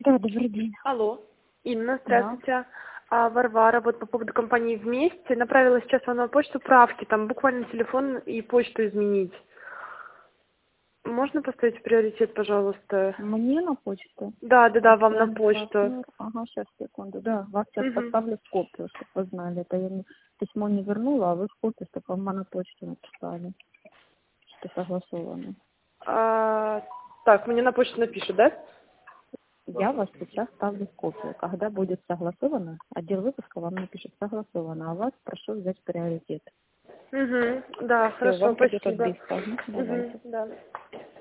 Да, добрый день. Алло, Инна, Да. здравствуйте. Варвара, вот по поводу компании «Вместе». Направила сейчас вам на почту правки, там буквально телефон и почту изменить. Можно поставить в приоритет, пожалуйста? Мне на почту? Да, вам на Официальный почту. партнер. Ага, сейчас, секунду. Да, вас сейчас Мгм. поставлю в копию, чтобы вы знали. Это я письмо не вернула, а вы в копию, чтобы вам на почту написали, что согласовано. А, так, мне на почту напишут, да? Я вас сейчас ставлю в копию. Когда будет согласовано, отдел выпуска вам напишет согласовано, а вас прошу взять в приоритет. Да, Все, хорошо, вам придет спасибо. отбивка. Давайте. Да.